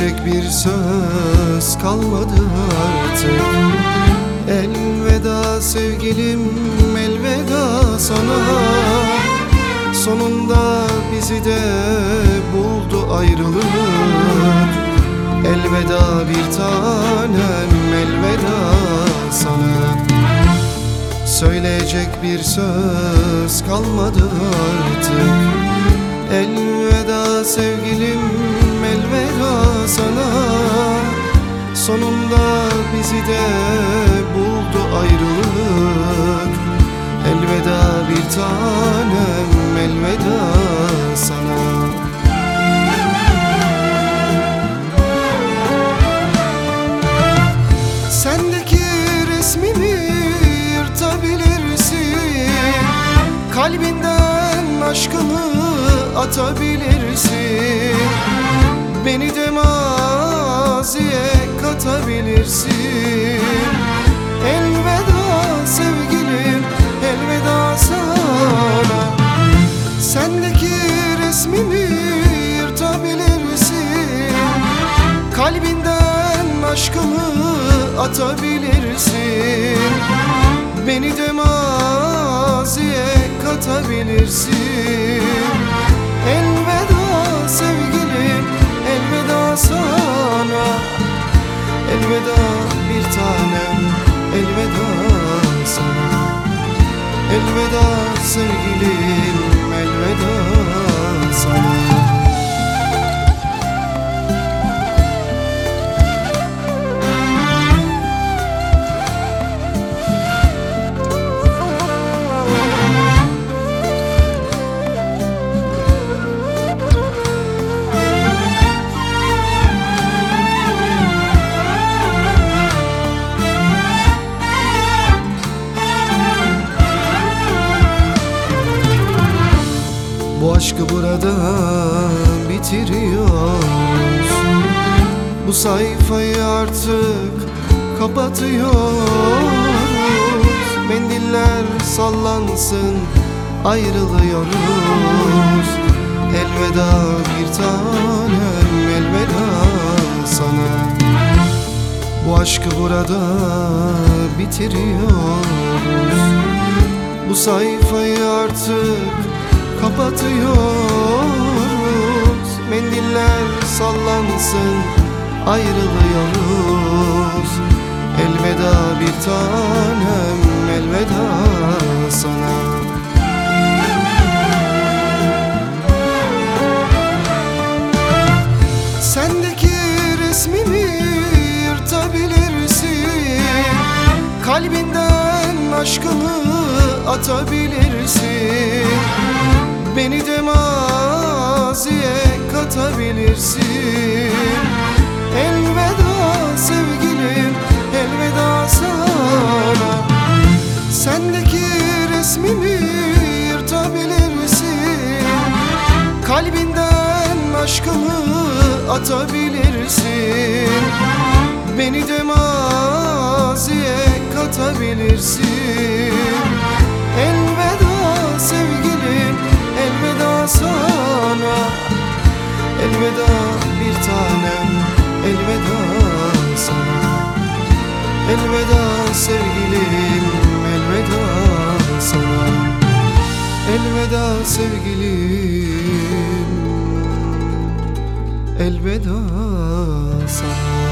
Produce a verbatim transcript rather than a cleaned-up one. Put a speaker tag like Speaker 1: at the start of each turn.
Speaker 1: Söyleyecek bir söz kalmadı artık. Elveda sevgilim, elveda sana. Sonunda bizi de buldu ayrılık. Elveda bir tanem, elveda sana. Söyleyecek bir söz kalmadı artık. Elveda sevgilim, elveda sana. Sonunda bizi de buldu ayrılık. Elveda bir tanem, elveda sana. Sendeki resmimi yırtabilirsin, kalbinden aşkını atabilirsin. Beni de maziye katabilirsin. Elveda sevgilim, elveda sana. Sendeki resmimi yırtabilirsin, kalbinden aşkını atabilirsin. Beni de maziye katabilirsin. Elveda sevgilim, elveda sana. Elveda bir tanem, elveda sana. Elveda sevgilim, elveda sana. Bu aşkı burada bitiriyoruz. Bu sayfayı artık kapatıyoruz. Mendiller sallansın, ayrılıyoruz. Elveda bir tanem, elveda sana. Bu aşkı burada bitiriyoruz. Bu sayfayı artık kapatıyoruz. Mendiller sallansın, ayrılıyoruz. Elveda bir tanem, elveda sana. Sendeki resmimi yırtabilirsin, kalbinden aşkını atabilirsin. Beni de maziye katabilirsin. Elveda sevgilim, elveda sana. Sendeki resmimi yırtabilirsin, kalbinden aşkını atabilirsin. Beni de maziye katabilirsin. Elveda sevgilim, elveda sana. Elveda bir tanem, elveda sana. Elveda sevgilim, elveda sana. Elveda sevgilim, elveda sana.